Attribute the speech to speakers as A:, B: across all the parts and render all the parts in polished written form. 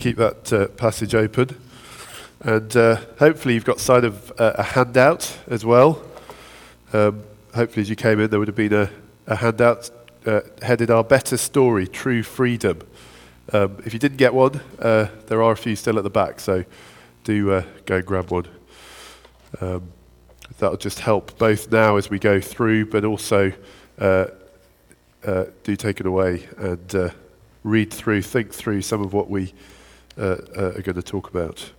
A: Keep that passage open, and hopefully you've got sight of a handout as well. Hopefully as you came in there would have been a handout headed Our Better Story, True Freedom. If you didn't get one, there are a few still at the back, so do go and grab one. That'll just help both now as we go through, but also do take it away and read through, think through some of what we are going to talk about.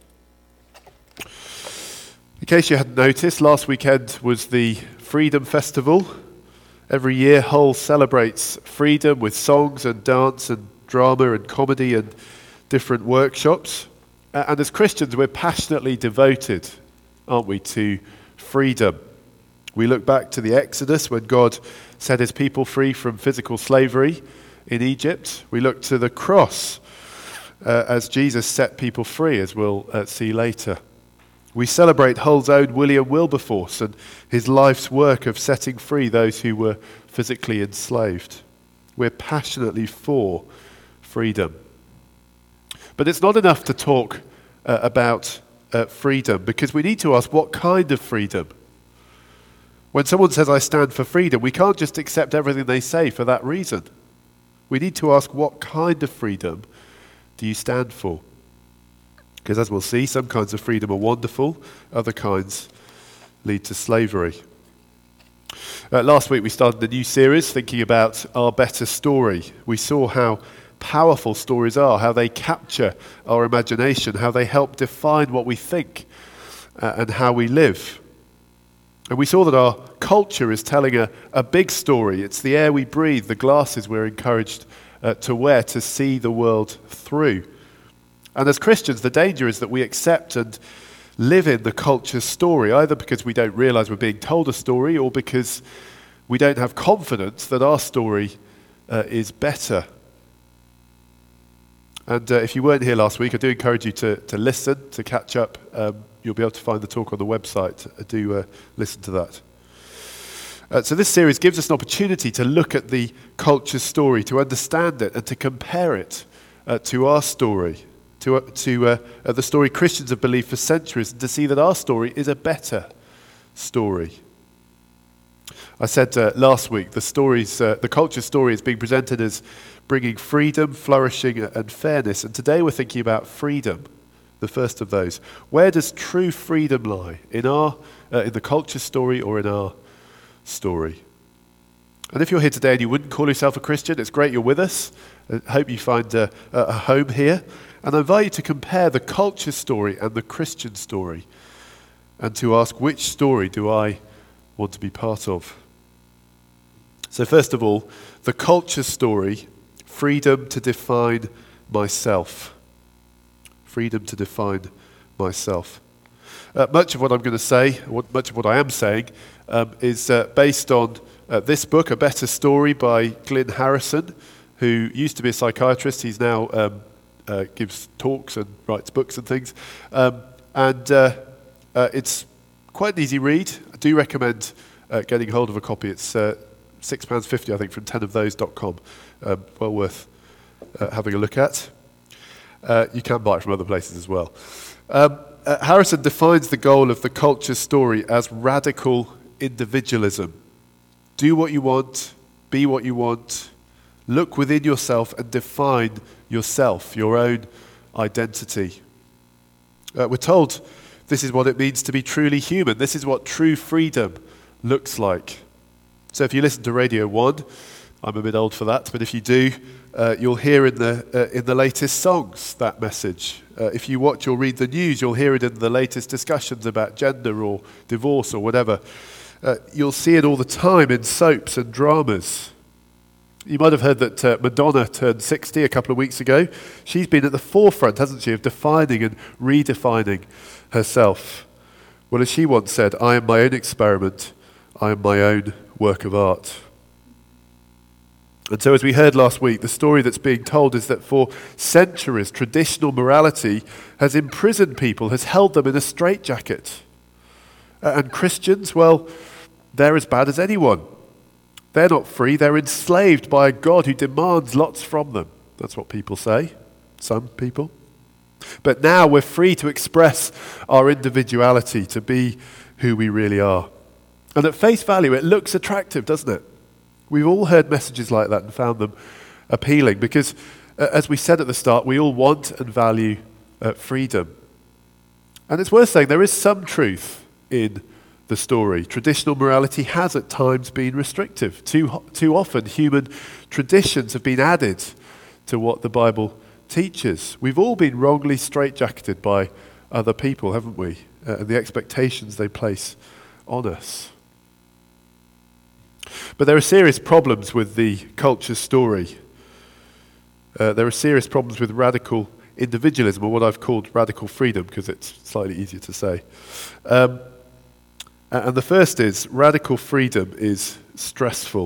A: In case you hadn't noticed, last weekend was the Freedom Festival. Every year Hull celebrates freedom with songs and dance and drama and comedy and different workshops. And as Christians, we're passionately devoted, aren't we, to freedom. We look back to the Exodus when God set his people free from physical slavery in Egypt. We look to the cross as Jesus set people free, as we'll see later. We celebrate Hull's own William Wilberforce and his life's work of setting free those who were physically enslaved. We're passionately for freedom. But it's not enough to talk about freedom, because we need to ask, what kind of freedom? When someone says, I stand for freedom, we can't just accept everything they say for that reason. We need to ask, what kind of freedom do you stand for? Because as we'll see, some kinds of freedom are wonderful, other kinds lead to slavery. Last week we started a new series thinking about Our Better Story. We saw how powerful stories are, how they capture our imagination, how they help define what we think and how we live. And we saw that our culture is telling a big story. It's the air we breathe, the glasses we're encouraged to wear to see the world through. And as Christians, the danger is that we accept and live in the culture's story, either because we don't realize we're being told a story or because we don't have confidence that our story is better. And if you weren't here last week, I do encourage you to listen, to catch up. You'll be able to find the talk on the website. Do listen to that. So this series gives us an opportunity to look at the culture's story, to understand it, and to compare it to our story, to the story Christians have believed for centuries, and to see that our story is a better story. I said last week, the culture story is being presented as bringing freedom, flourishing, and fairness. And today we're thinking about freedom, the first of those. Where does true freedom lie? In the culture story or in our story? And if you're here today and you wouldn't call yourself a Christian, it's great you're with us. I hope you find a home here. And I invite you to compare the culture story and the Christian story and to ask, which story do I want to be part of? So first of all, the culture story, freedom to define myself. Freedom to define myself. Much of what I'm going to say, much of what I am saying, is based on this book, A Better Story by Glyn Harrison, who used to be a psychiatrist. He's now gives talks and writes books and things. It's quite an easy read. I do recommend getting hold of a copy. It's £6.50, I think, from 10ofthose.com. Well worth having a look at. You can buy it from other places as well. Harrison defines the goal of the culture story as radical individualism. Do what you want, be what you want, look within yourself and define yourself, your own identity. We're told this is what it means to be truly human. This is what true freedom looks like. So if you listen to Radio 1, I'm a bit old for that, but if you do, you'll hear in the latest songs that message. If you watch or read the news, you'll hear it in the latest discussions about gender or divorce or whatever. You'll see it all the time in soaps and dramas. You might have heard that Madonna turned 60 a couple of weeks ago. She's been at the forefront, hasn't she, of defining and redefining herself. Well, as she once said, I am my own experiment. I am my own work of art. And so as we heard last week, the story that's being told is that for centuries, traditional morality has imprisoned people, has held them in a straitjacket. And Christians, well, they're as bad as anyone. They're not free, they're enslaved by a God who demands lots from them. That's what people say, some people. But now we're free to express our individuality, to be who we really are. And at face value, it looks attractive, doesn't it? We've all heard messages like that and found them appealing because, as we said at the start, we all want and value freedom. And it's worth saying there is some truth in the story. Traditional morality has at times been restrictive. Too often, human traditions have been added to what the Bible teaches. We've all been wrongly straitjacketed by other people, haven't we? And the expectations they place on us. But there are serious problems with the culture story. There are serious problems with radical individualism, or what I've called radical freedom, because it's slightly easier to say. And the first is, radical freedom is stressful.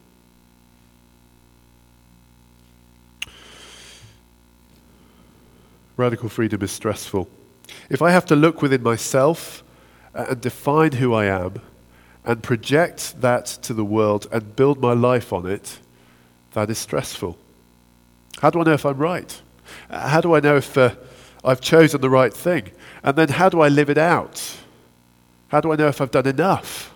A: Radical freedom is stressful. If I have to look within myself and define who I am and project that to the world and build my life on it, that is stressful. How do I know if I'm right? How do I know if I've chosen the right thing? And then how do I live it out? How do I know if I've done enough?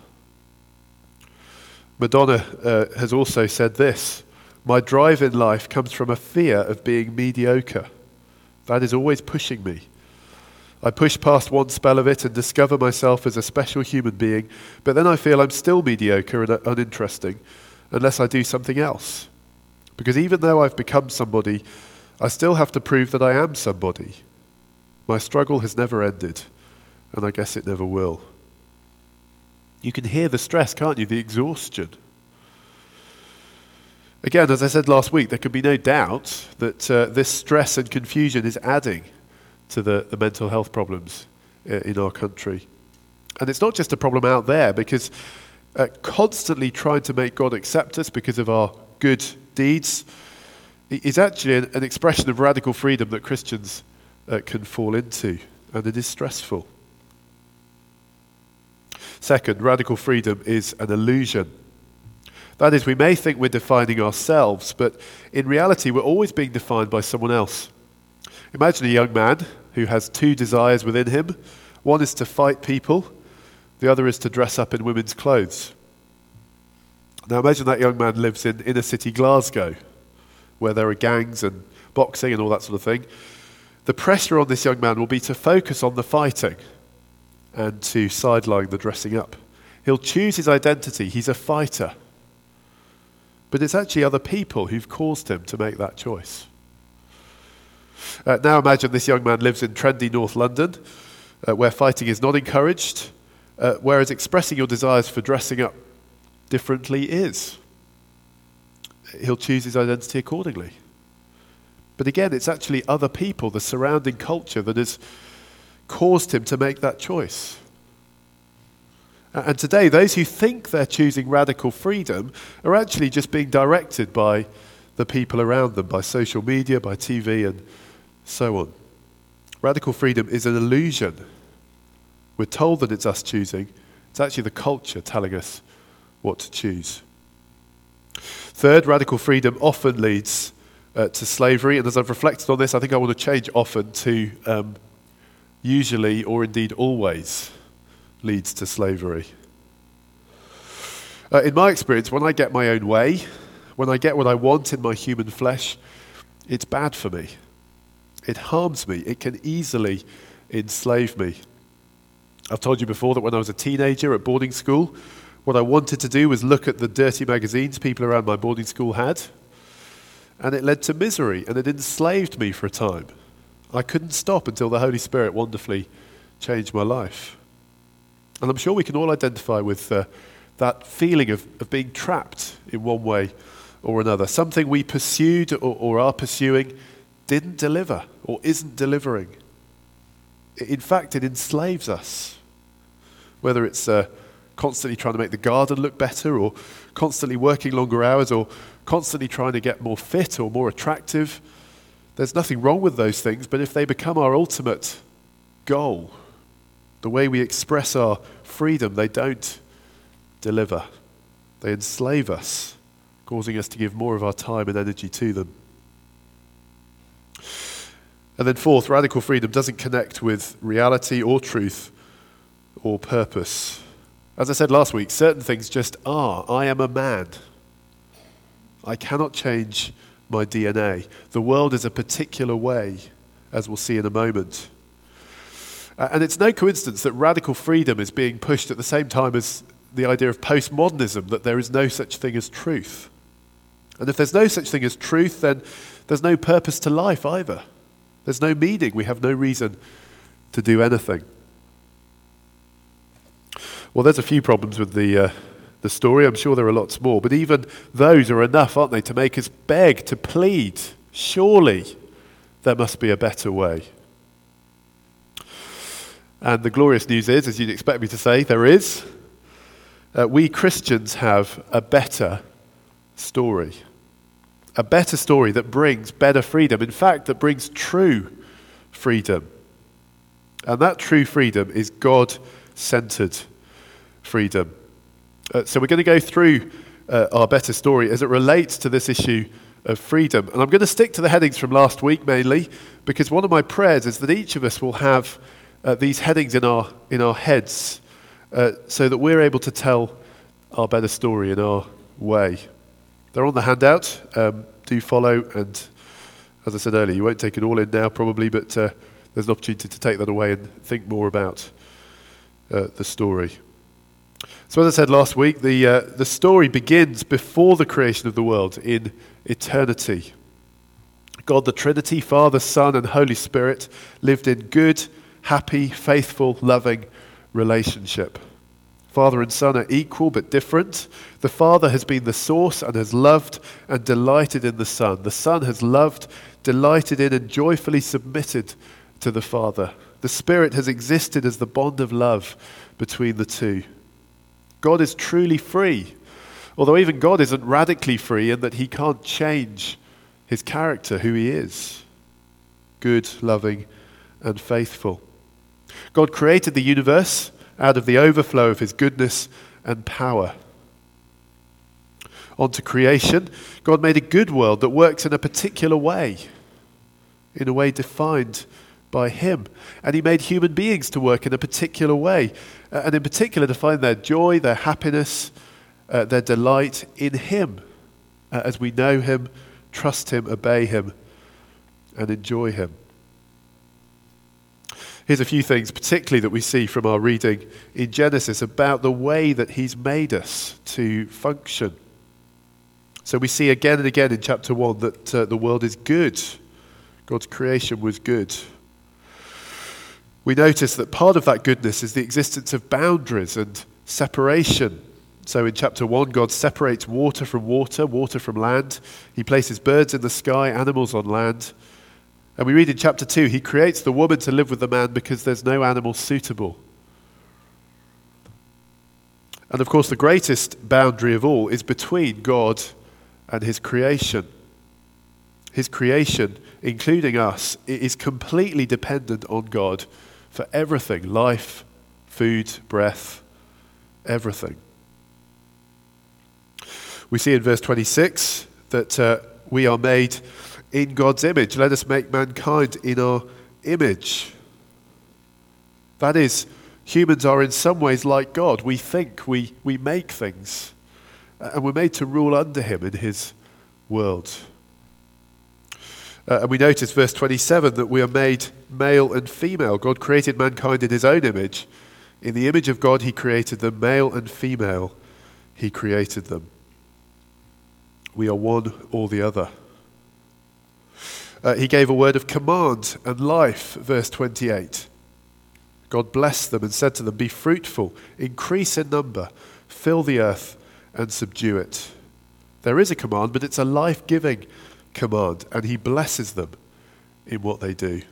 A: Madonna has also said this: my drive in life comes from a fear of being mediocre. That is always pushing me. I push past one spell of it and discover myself as a special human being, but then I feel I'm still mediocre and uninteresting unless I do something else. Because even though I've become somebody, I still have to prove that I am somebody. My struggle has never ended, and I guess it never will. You can hear the stress, can't you? The exhaustion. Again, as I said last week, there can be no doubt that this stress and confusion is adding to the mental health problems in our country. And it's not just a problem out there, because constantly trying to make God accept us because of our good deeds is actually an expression of radical freedom that Christians can fall into, and it is stressful. Second, radical freedom is an illusion. That is, we may think we're defining ourselves, but in reality we're always being defined by someone else. Imagine a young man who has two desires within him. One is to fight people, the other is to dress up in women's clothes. Now imagine that young man lives in inner city Glasgow, where there are gangs and boxing and all that sort of thing. The pressure on this young man will be to focus on the fighting and to sideline the dressing up. He'll choose his identity. He's a fighter. But it's actually other people who've caused him to make that choice. Now imagine this young man lives in trendy North London, where fighting is not encouraged, whereas expressing your desires for dressing up differently is. He'll choose his identity accordingly. But again, it's actually other people, the surrounding culture, that has caused him to make that choice. And today, those who think they're choosing radical freedom are actually just being directed by the people around them, by social media, by TV, and so on. Radical freedom is an illusion. We're told that it's us choosing. It's actually the culture telling us what to choose. Third, radical freedom often leads to slavery. And as I've reflected on this, I think I want to change often to usually, or indeed always, leads to slavery. In my experience, when I get my own way, when I get what I want in my human flesh, it's bad for me. It harms me. It can easily enslave me. I've told you before that when I was a teenager at boarding school, what I wanted to do was look at the dirty magazines people around my boarding school had, and it led to misery, and it enslaved me for a time. I couldn't stop until the Holy Spirit wonderfully changed my life. And I'm sure we can all identify with that feeling of being trapped in one way or another. Something we pursued or are pursuing didn't deliver or isn't delivering. In fact, it enslaves us. Whether it's constantly trying to make the garden look better, or constantly working longer hours, or constantly trying to get more fit or more attractive. There's nothing wrong with those things, but if they become our ultimate goal, the way we express our freedom, they don't deliver. They enslave us, causing us to give more of our time and energy to them. And then fourth, radical freedom doesn't connect with reality or truth or purpose. As I said last week, certain things just are. I am a man. I cannot change my DNA. The world is a particular way, as we'll see in a moment. And it's no coincidence that radical freedom is being pushed at the same time as the idea of postmodernism, that there is no such thing as truth. And if there's no such thing as truth, then there's no purpose to life either. There's no meaning. We have no reason to do anything. Well, there's a few problems with the story. I'm sure there are lots more. But even those are enough, aren't they, to make us beg, to plead. Surely there must be a better way. And the glorious news is, as you'd expect me to say, there is. We Christians have a better story. A better story that brings better freedom. In fact, that brings true freedom. And that true freedom is God-centered freedom. So we're going to go through our better story as it relates to this issue of freedom. And I'm going to stick to the headings from last week mainly, because one of my prayers is that each of us will have these headings in our heads so that we're able to tell our better story in our way. They're on the handout. Do follow, and as I said earlier, you won't take it all in now probably, but there's an opportunity to take that away and think more about the story. So as I said last week, the story begins before the creation of the world in eternity. God the Trinity, Father, Son, and Holy Spirit lived in good, happy, faithful, loving relationship. Father and Son are equal but different. The Father has been the source and has loved and delighted in the Son. The Son has loved, delighted in, and joyfully submitted to the Father. The Spirit has existed as the bond of love between the two. God is truly free, although even God isn't radically free in that he can't change his character, who he is. Good, loving, and faithful. God created the universe out of the overflow of his goodness and power. On to creation. God made a good world that works in a particular way, in a way defined by him. And he made human beings to work in a particular way, and in particular to find their joy, their happiness, their delight in him, as we know him, trust him, obey him, and enjoy him. Here's a few things particularly that we see from our reading in Genesis about the way that he's made us to function. So we see again and again in chapter 1 that the world is good. God's creation was good. We notice that part of that goodness is the existence of boundaries and separation. So in chapter 1, God separates water from water, water from land. He places birds in the sky, animals on land. And we read in chapter 2, he creates the woman to live with the man because there's no animal suitable. And of course, the greatest boundary of all is between God and his creation. His creation, including us, is completely dependent on God for everything: life, food, breath, everything. We see in verse 26 that we are made in God's image. Let us make mankind in our image. That is, humans are in some ways like God. We think, we make things, and we're made to rule under him in his world. And we notice verse 27 that we are made male and female. God created mankind in his own image. In the image of God he created them, male and female he created them. We are one or the other. He gave a word of command and life, verse 28. God blessed them and said to them, "Be fruitful, increase in number, fill the earth and subdue it." There is a command, but it's a life-giving command, and he blesses them in what they do.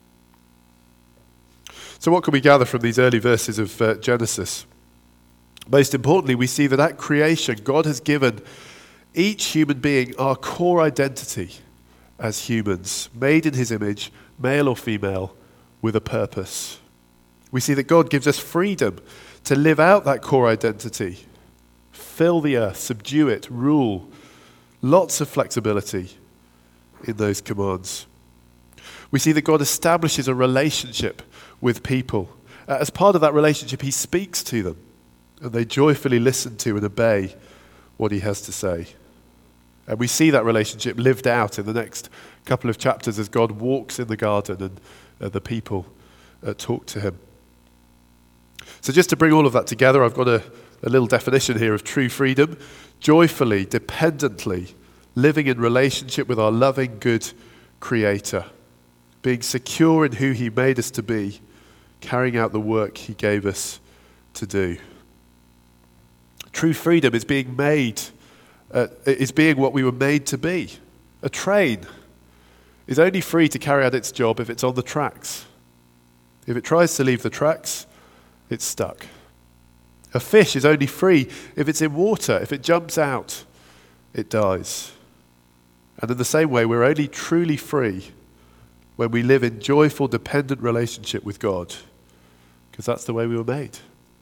A: So what can we gather from these early verses of Genesis? Most importantly, we see that at creation, God has given each human being our core identity as humans, made in his image, male or female, with a purpose. We see that God gives us freedom to live out that core identity, fill the earth, subdue it, rule. Lots of flexibility in those commands. We see that God establishes a relationship with people. As part of that relationship, he speaks to them, and they joyfully listen to and obey what he has to say. And we see that relationship lived out in the next couple of chapters as God walks in the garden and the people talk to him. So just to bring all of that together, I've got a little definition here of true freedom. Joyfully, dependently, living in relationship with our loving, good Creator. Being secure in who he made us to be, carrying out the work he gave us to do. True freedom is being what we were made to be. A train is only free to carry out its job if it's on the tracks. If it tries to leave the tracks, it's stuck. A fish is only free if it's in water. If it jumps out, it dies. And in the same way, we're only truly free when we live in joyful, dependent relationship with God, because that's the way we were made.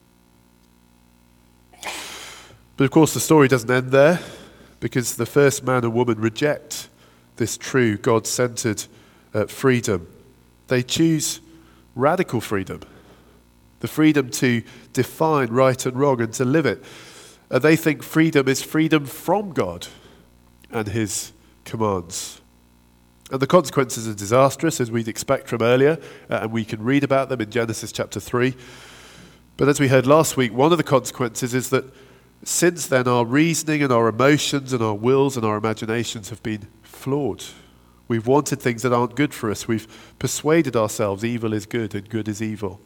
A: But of course, the story doesn't end there, because the first man and woman reject this true, God-centered freedom. They choose radical freedom, the freedom to define right and wrong and to live it. They think freedom is freedom from God and his commands. And the consequences are disastrous, as we'd expect from earlier, and we can read about them in Genesis chapter 3. But as we heard last week, one of the consequences is that since then our reasoning and our emotions and our wills and our imaginations have been flawed. We've wanted things that aren't good for us. We've persuaded ourselves evil is good and good is evil.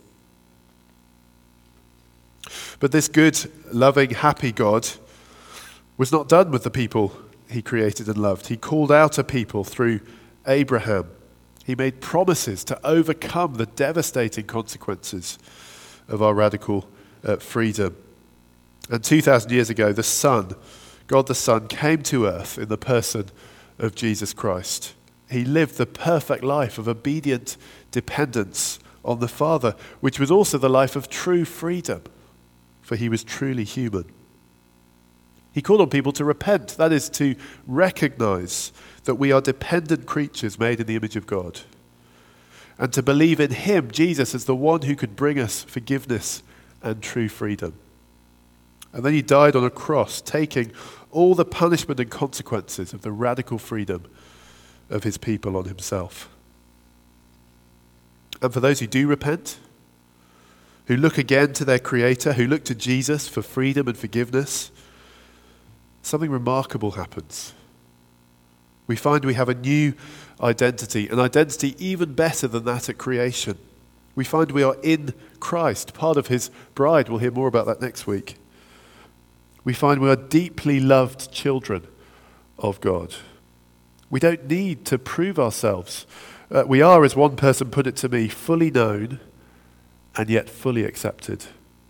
A: But this good, loving, happy God was not done with the people he created and loved. He called out a people through Abraham. He made promises to overcome the devastating consequences of our radical freedom. And 2,000 years ago, the Son, God the Son, came to earth in the person of Jesus Christ. He lived the perfect life of obedient dependence on the Father, which was also the life of true freedom, for he was truly human. He called on people to repent, that is, to recognize that we are dependent creatures made in the image of God, and to believe in him, Jesus, as the one who could bring us forgiveness and true freedom. And then he died on a cross, taking all the punishment and consequences of the radical freedom of his people on himself. And for those who do repent, who look again to their Creator, who look to Jesus for freedom and forgiveness, something remarkable happens. We find we have a new identity, an identity even better than that at creation. We find we are in Christ, part of his bride. We'll hear more about that next week. We find we are deeply loved children of God. We don't need to prove ourselves. We are, as one person put it to me, fully known and yet fully accepted.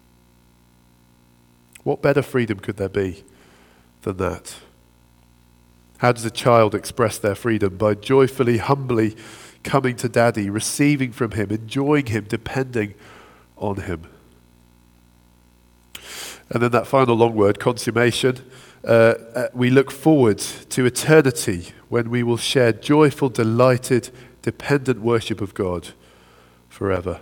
A: What better freedom could there be than that? How does a child express their freedom? By joyfully, humbly coming to Daddy, receiving from him, enjoying him, depending on him. And then that final long word, consummation. We look forward to eternity when we will share joyful, delighted, dependent worship of God forever.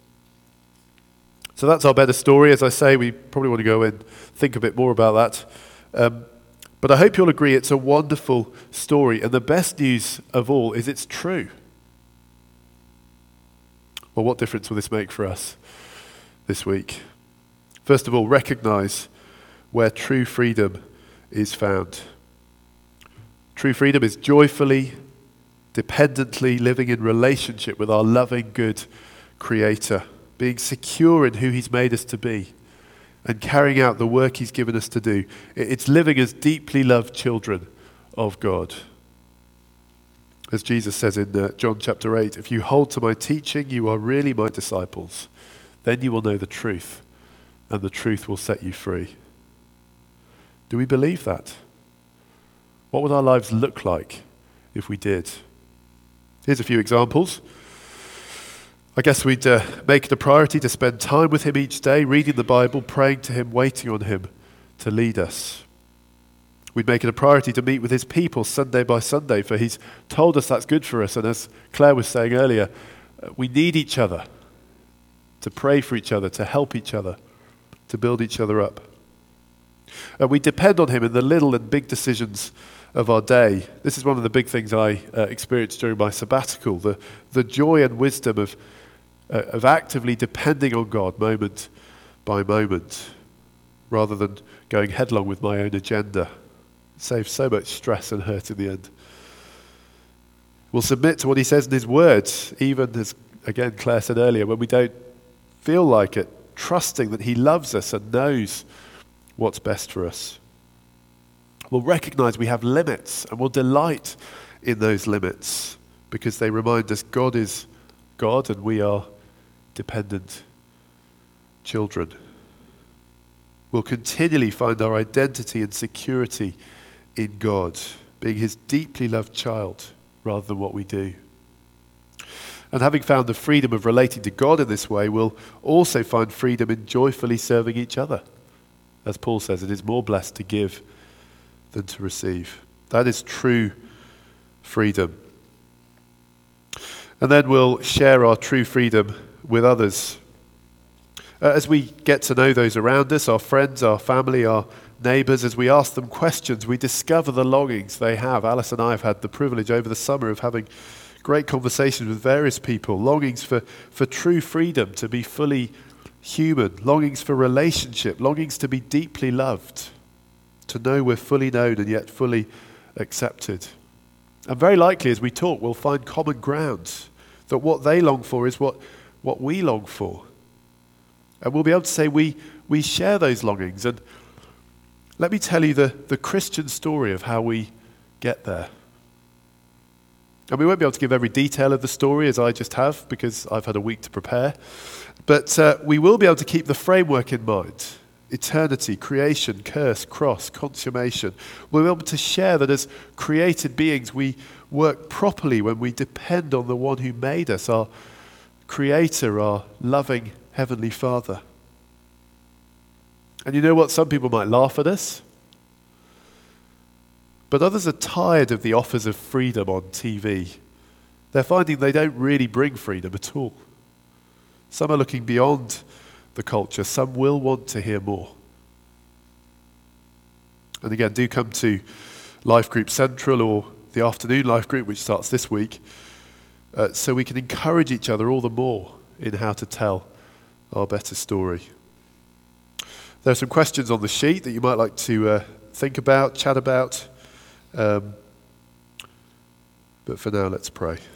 A: So that's our better story. As I say, we probably want to go and think a bit more about that. But I hope you'll agree it's a wonderful story. And the best news of all is it's true. Well, what difference will this make for us this week? First of all, recognize where true freedom is found. True freedom is joyfully, dependently living in relationship with our loving, good Creator, being secure in who he's made us to be, and carrying out the work he's given us to do. It's living as deeply loved children of God. As Jesus says in John chapter 8, if you hold to my teaching, you are really my disciples. Then you will know the truth, and the truth will set you free. Do we believe that? What would our lives look like if we did? Here's a few examples. I guess we'd make it a priority to spend time with him each day, reading the Bible, praying to him, waiting on him to lead us. We'd make it a priority to meet with his people Sunday by Sunday, for he's told us that's good for us. And as Claire was saying earlier, we need each other to pray for each other, to help each other, to build each other up. And we depend on him in the little and big decisions of our day. This is one of the big things I experienced during my sabbatical, the joy and wisdom of actively depending on God moment by moment, rather than going headlong with my own agenda. It saves so much stress and hurt in the end. We'll submit to what he says in his words, even as, again, Claire said earlier, when we don't feel like it, trusting that he loves us and knows what's best for us. We'll recognize we have limits, and we'll delight in those limits because they remind us God is God and we are dependent children. We'll continually find our identity and security in God, being his deeply loved child rather than what we do. And having found the freedom of relating to God in this way, we'll also find freedom in joyfully serving each other. As Paul says, it is more blessed to give than to receive. That is true freedom. And then we'll share our true freedom with others. As we get to know those around us, our friends, our family, our neighbours, as we ask them questions, we discover the longings they have. Alice and I have had the privilege over the summer of having great conversations with various people, longings for true freedom, to be fully human, longings for relationship, longings to be deeply loved, to know we're fully known and yet fully accepted. And very likely as we talk, we'll find common ground, that what they long for is what we long for. And we'll be able to say we share those longings. And let me tell you the Christian story of how we get there. And we won't be able to give every detail of the story as I just have, because I've had a week to prepare. But we will be able to keep the framework in mind. Eternity, creation, curse, cross, consummation. We'll be able to share that as created beings we work properly when we depend on the one who made us, our Creator, our loving Heavenly Father. And you know what? Some people might laugh at us, but others are tired of the offers of freedom on TV. They're finding they don't really bring freedom at all. Some are looking beyond the culture. Some will want to hear more. And again, do come to Life Group Central or the afternoon Life Group, which starts this week, so we can encourage each other all the more in how to tell our better story. There are some questions on the sheet that you might like to think about, chat about. But for now, let's pray.